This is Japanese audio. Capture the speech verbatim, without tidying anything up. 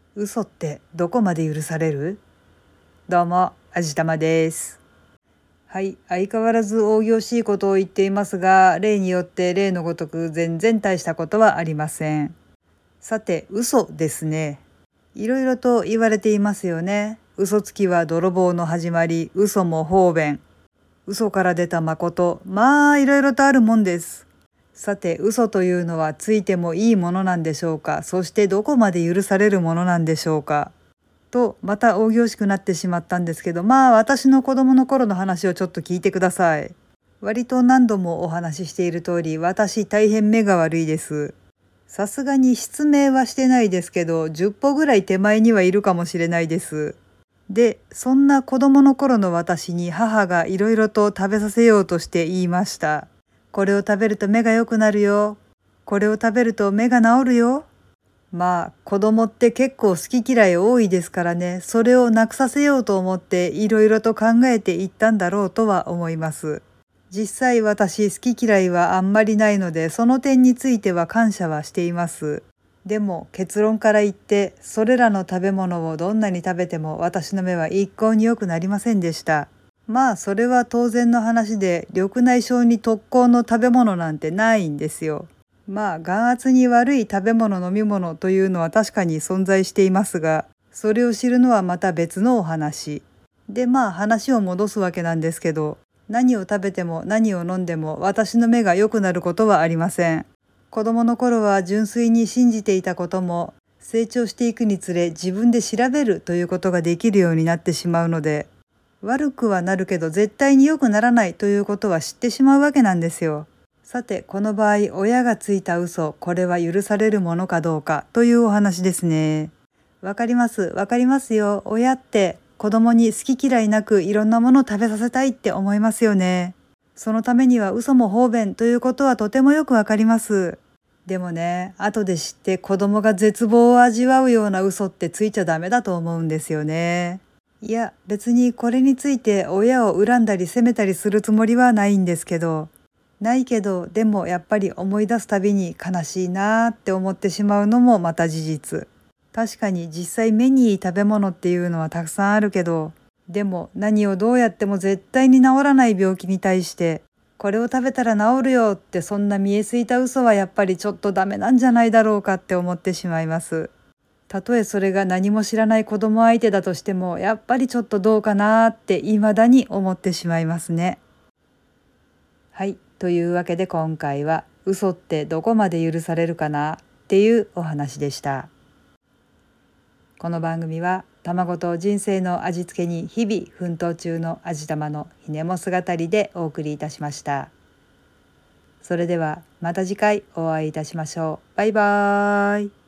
嘘ってどこまで許される？どうも、あじたまです。はい、相変わらず仰々しいことを言っていますが、例によって例のごとく全然大したことはありません。さて、嘘ですね。いろいろと言われていますよね。嘘つきは泥棒の始まり、嘘も方便。嘘から出た誠、まあいろいろとあるもんです。さて、嘘というのはついてもいいものなんでしょうか。そしてどこまで許されるものなんでしょうか。と、また仰々しくなってしまったんですけど、まあ私の子供の頃の話をちょっと聞いてください。割と何度もお話ししている通り、私大変目が悪いです。さすがに失明はしてないですけど、じゅっぽぐらい手前にはいるかもしれないです。で、そんな子供の頃の私に母がいろいろと食べさせようとして言いました。これを食べると目が良くなるよ。これを食べると目が治るよ。まあ子供って結構好き嫌い多いですからね、それをなくさせようと思っていろいろと考えていったんだろうとは思います。実際私好き嫌いはあんまりないので、その点については感謝はしています。でも結論から言って、それらの食べ物をどんなに食べても私の目は一向に良くなりませんでした。まあそれは当然の話で、緑内障に特効の食べ物なんてないんですよ。まあ眼圧に悪い食べ物飲み物というのは確かに存在していますが、それを知るのはまた別のお話。でまあ話を戻すわけなんですけど、何を食べても何を飲んでも私の目が良くなることはありません。子供の頃は純粋に信じていたことも、成長していくにつれ自分で調べるということができるようになってしまうので、悪くはなるけど絶対に良くならないということは知ってしまうわけなんですよ。さて、この場合、親がついた嘘、これは許されるものかどうかというお話ですね。わかります、わかりますよ。親って子供に好き嫌いなくいろんなものを食べさせたいって思いますよね。そのためには嘘も方便ということはとてもよくわかります。でもね、後で知って子供が絶望を味わうような嘘ってついちゃダメだと思うんですよね。いや、別にこれについて親を恨んだり責めたりするつもりはないんですけど、ないけど、でもやっぱり思い出すたびに悲しいなーって思ってしまうのもまた事実。確かに実際目にいい食べ物っていうのはたくさんあるけど、でも何をどうやっても絶対に治らない病気に対して、これを食べたら治るよってそんな見えすいた嘘はやっぱりちょっとダメなんじゃないだろうかって思ってしまいます。たとえそれが何も知らない子供相手だとしても、やっぱりちょっとどうかなーって未だに思ってしまいますね。はい、というわけで今回は嘘ってどこまで許されるかなっていうお話でした。この番組は卵と人生の味付けに日々奮闘中の味玉のひねも姿りでお送りいたしました。それではまた次回お会いいたしましょう。バイバーイ。